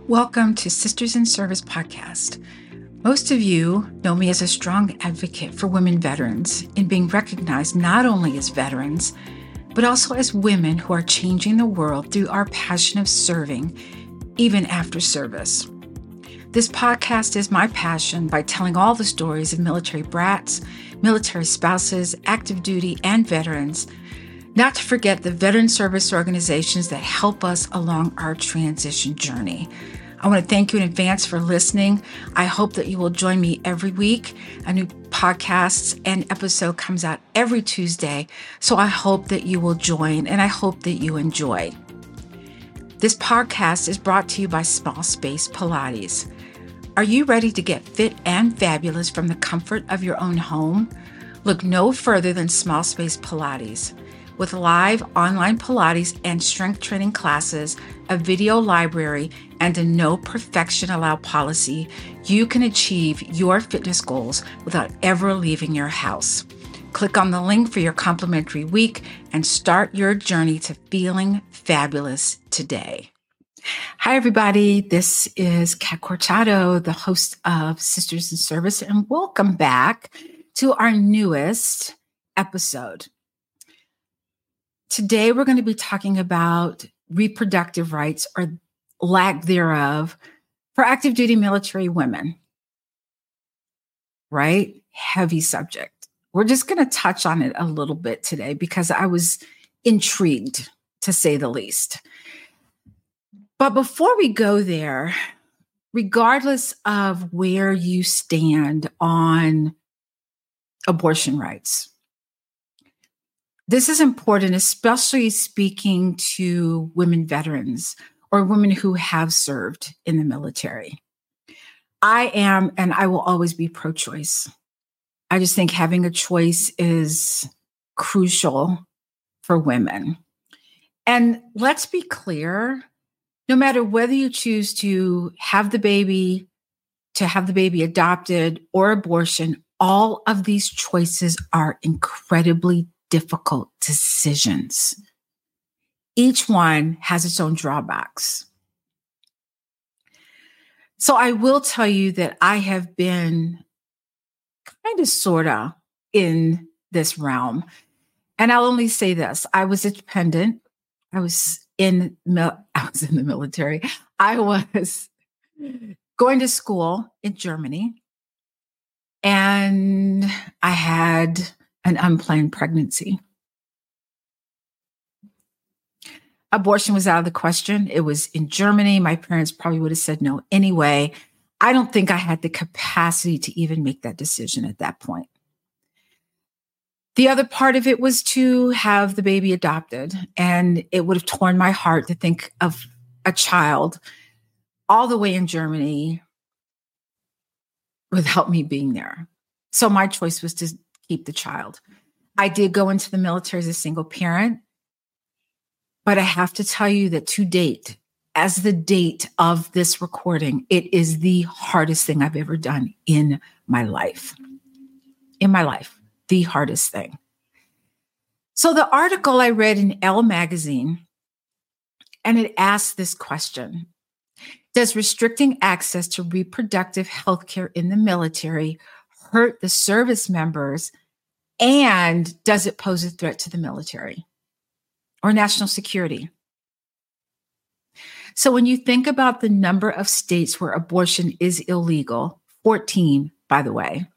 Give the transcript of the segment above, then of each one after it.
Welcome to Sisters in Service podcast. Most of you know me as a strong advocate for women veterans in being recognized not only as veterans, but also as women who are changing the world through our passion of serving, even after service. This podcast is my passion by telling all the stories of military brats, military spouses, active duty, and veterans, not to forget the veteran service organizations that help us along our transition journey. I want to thank you in advance for listening. I hope that you will join me every week. A new podcast and episode comes out every Tuesday, so I hope that you will join and I hope that you enjoy. This podcast is brought to you by Small Space Pilates. Are you ready to get fit and fabulous from the comfort of your own home? Look no further than Small Space Pilates. With live online Pilates and strength training classes, a video library, and a no perfection allowed policy, you can achieve your fitness goals without ever leaving your house. Click on the link for your complimentary week and start your journey to feeling fabulous today. Hi, everybody. This is Kat Corchado, the host of Sisters in Service, and welcome back to our newest episode. Today, we're going to be talking about reproductive rights or lack thereof for active duty military women. Right? Heavy subject. We're just going to touch on it a little bit today because I was intrigued, to say the least. But before we go there, regardless of where you stand on abortion rights, this is important, especially speaking to women veterans or women who have served in the military. I am, and I will always be pro-choice. I just think having a choice is crucial for women. And let's be clear, no matter whether you choose to have the baby adopted, or abortion, all of these choices are incredibly difficult decisions. Each one has its own drawbacks. So I will tell you that I have been kind of sort of in this realm. And I'll only say this. I was a dependent. I was in the military. I was going to school in Germany. And I had an unplanned pregnancy. Abortion was out of the question. It was in Germany. My parents probably would have said no anyway. I don't think I had the capacity to even make that decision at that point. The other part of it was to have the baby adopted, and it would have torn my heart to think of a child all the way in Germany without me being there. So my choice was to keep the child. I did go into the military as a single parent, but I have to tell you that to date, as the date of this recording, it is the hardest thing I've ever done in my life. In my life, the hardest thing. So the article I read in Elle magazine, and it asked this question: does restricting access to reproductive health care in the military hurt the service members? And does it pose a threat to the military or national security? So when you think about the number of states where abortion is illegal, 14, by the way,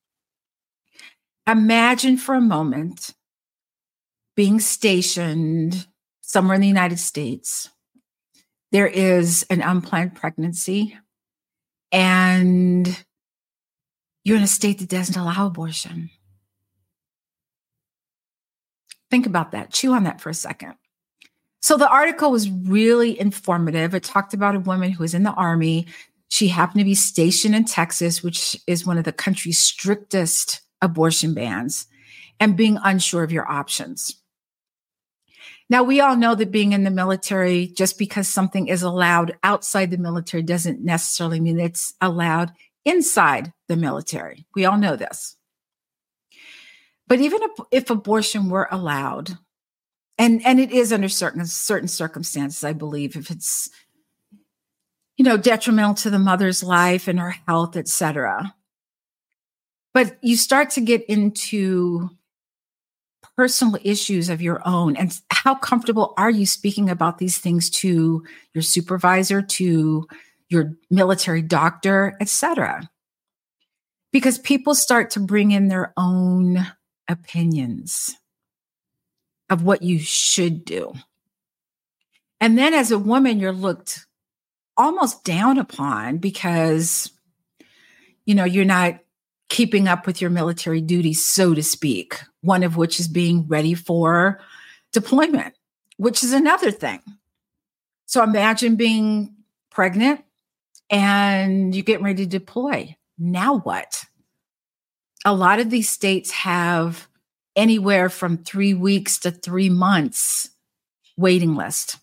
imagine for a moment being stationed somewhere in the United States. There is an unplanned pregnancy, and you're in a state that doesn't allow abortion. Think about that. Chew on that for a second. So the article was really informative. It talked about a woman who was in the Army. She happened to be stationed in Texas, which is one of the country's strictest abortion bans, and being unsure of your options. Now, we all know that being in the military, just because something is allowed outside the military doesn't necessarily mean it's allowed inside the military. We all know this. But even if abortion were allowed, and it is under certain circumstances, I believe, if it's detrimental to the mother's life and her health, etc. But you start to get into personal issues of your own. And how comfortable are you speaking about these things to your supervisor, to your military doctor, etc.? Because people start to bring in their own opinions of what you should do. And then as a woman, you're looked almost down upon because, you're not keeping up with your military duties, so to speak, one of which is being ready for deployment, which is another thing. So imagine being pregnant and you get ready to deploy. Now what? A lot of these states have anywhere from 3 weeks to 3 months waiting list.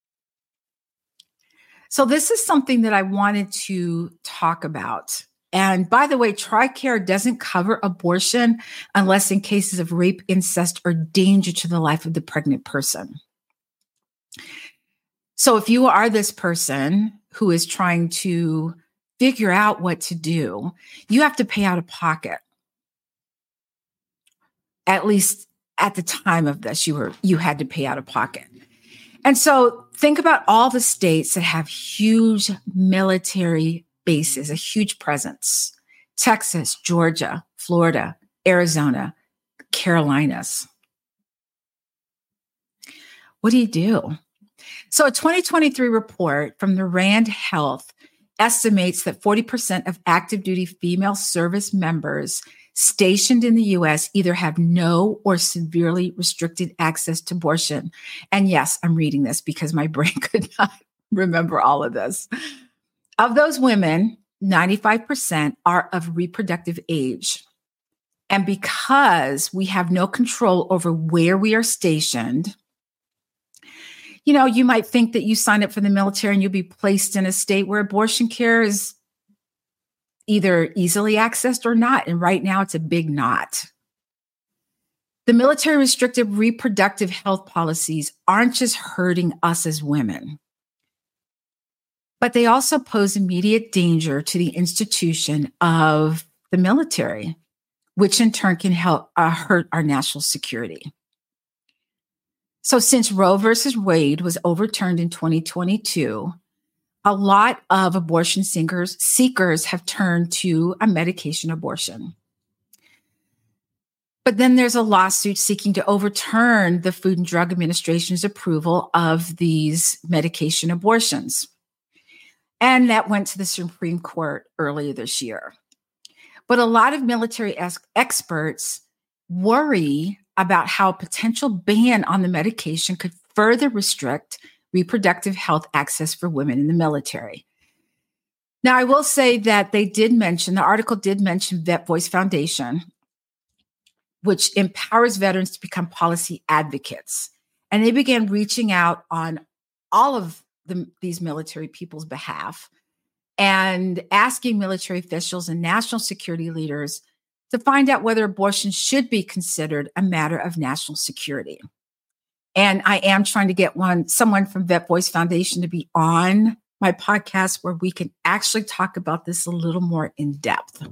So this is something that I wanted to talk about. And by the way, TRICARE doesn't cover abortion unless in cases of rape, incest, or danger to the life of the pregnant person. So if you are this person who is trying to figure out what to do, you have to pay out of pocket. At least at the time of this, you had to pay out of pocket. And so think about all the states that have huge military bases, a huge presence. Texas, Georgia, Florida, Arizona, Carolinas. What do you do? So a 2023 report from the RAND Health estimates that 40% of active duty female service members stationed in the U.S. either have no or severely restricted access to abortion. And yes, I'm reading this because my brain could not remember all of this. Of those women, 95% are of reproductive age. And because we have no control over where we are stationed, you might think that you sign up for the military and you'll be placed in a state where abortion care is either easily accessed or not. And right now it's a big not. The military restrictive reproductive health policies aren't just hurting us as women, but they also pose immediate danger to the institution of the military, which in turn can help hurt our national security. So since Roe versus Wade was overturned in 2022, a lot of abortion seekers have turned to a medication abortion. But then there's a lawsuit seeking to overturn the Food and Drug Administration's approval of these medication abortions. And that went to the Supreme Court earlier this year. But a lot of military experts worry about how a potential ban on the medication could further restrict reproductive health access for women in the military. Now, I will say that the article did mention Vet Voice Foundation, which empowers veterans to become policy advocates. And they began reaching out on all of these military people's behalf and asking military officials and national security leaders to find out whether abortion should be considered a matter of national security. And I am trying to get someone from Vet Voice Foundation to be on my podcast where we can actually talk about this a little more in depth.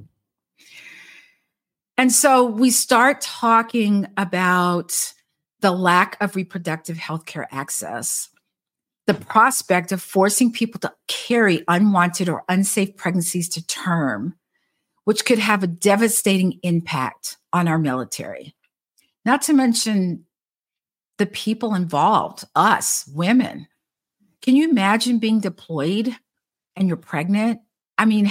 And so we start talking about the lack of reproductive healthcare access, the prospect of forcing people to carry unwanted or unsafe pregnancies to term, which could have a devastating impact on our military. Not to mention the people involved, us, women. Can you imagine being deployed and you're pregnant? I mean,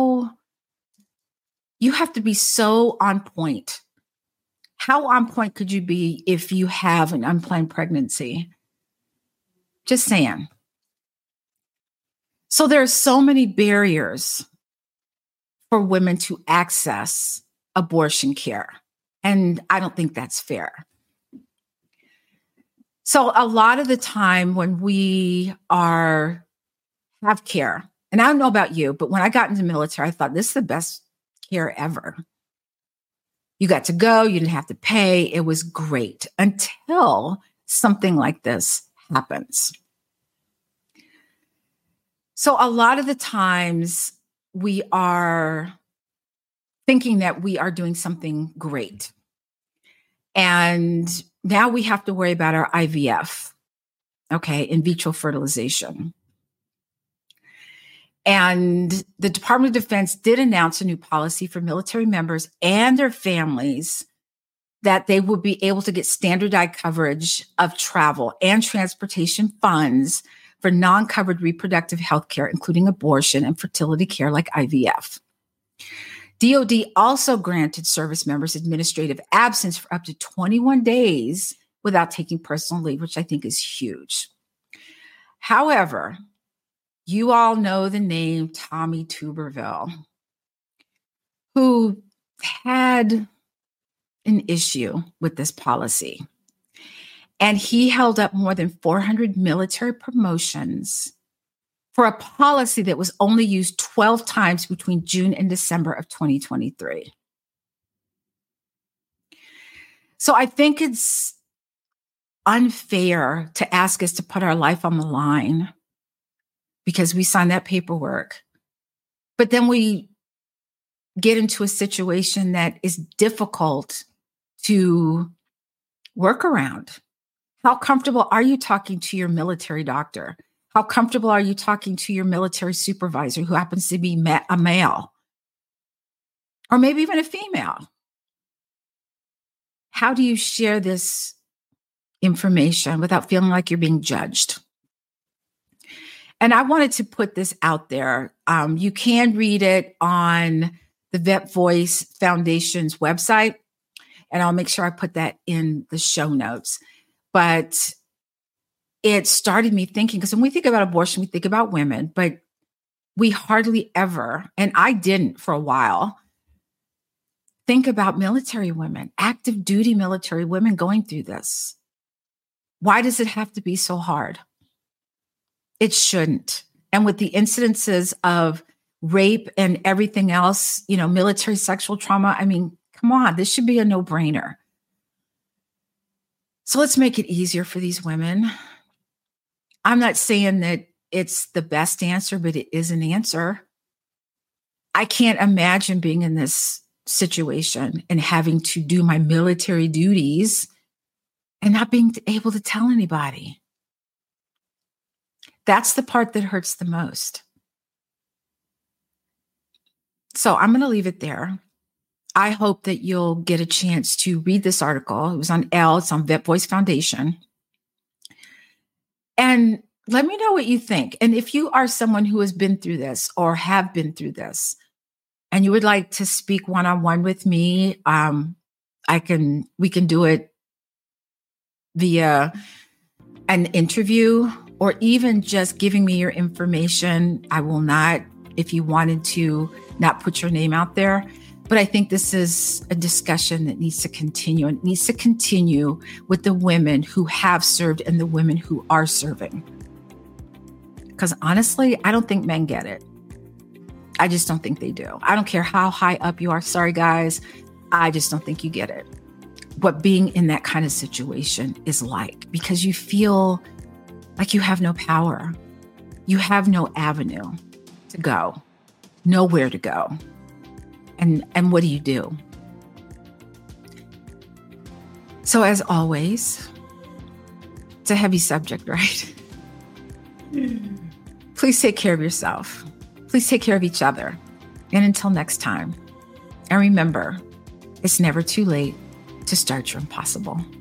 you have to be so on point. How on point could you be if you have an unplanned pregnancy? Just saying. So there are so many barriers for women to access abortion care. And I don't think that's fair. So a lot of the time when we have care, and I don't know about you, but when I got into the military, I thought this is the best care ever. You got to go, you didn't have to pay. It was great until something like this happens. So a lot of the times we are thinking that we are doing something great. And now we have to worry about our IVF, okay, in vitro fertilization. And the Department of Defense did announce a new policy for military members and their families that they will be able to get standardized coverage of travel and transportation funds for non-covered reproductive health care, including abortion and fertility care like IVF. DoD also granted service members administrative absence for up to 21 days without taking personal leave, which I think is huge. However, you all know the name Tommy Tuberville, who had an issue with this policy. And he held up more than 400 military promotions for a policy that was only used 12 times between June and December of 2023. So I think it's unfair to ask us to put our life on the line because we signed that paperwork. But then we get into a situation that is difficult to work around. How comfortable are you talking to your military doctor? How comfortable are you talking to your military supervisor who happens to be a male? Or maybe even a female? How do you share this information without feeling like you're being judged? And I wanted to put this out there. You can read it on the Vet Voice Foundation's website, and I'll make sure I put that in the show notes. But it started me thinking, because when we think about abortion, we think about women, but we hardly ever, and I didn't for a while, think about military women, active duty military women going through this. Why does it have to be so hard? It shouldn't. And with the incidences of rape and everything else, military sexual trauma, I mean, come on, this should be a no-brainer. So let's make it easier for these women. I'm not saying that it's the best answer, but it is an answer. I can't imagine being in this situation and having to do my military duties and not being able to tell anybody. That's the part that hurts the most. So I'm going to leave it there. I hope that you'll get a chance to read this article. It was on it's on Vet Voice Foundation. And let me know what you think. And if you are someone who has been through this or have been through this, and you would like to speak one-on-one with me, we can do it via an interview or even just giving me your information. I will not, if you wanted to, not put your name out there. But I think this is a discussion that needs to continue, and it needs to continue with the women who have served and the women who are serving. Because honestly, I don't think men get it. I just don't think they do. I don't care how high up you are. Sorry, guys. I just don't think you get it. What being in that kind of situation is like, because you feel like you have no power. You have no avenue to go, nowhere to go. And what do you do? So as always, it's a heavy subject, right? Please take care of yourself. Please take care of each other. And until next time, and remember, it's never too late to start your impossible.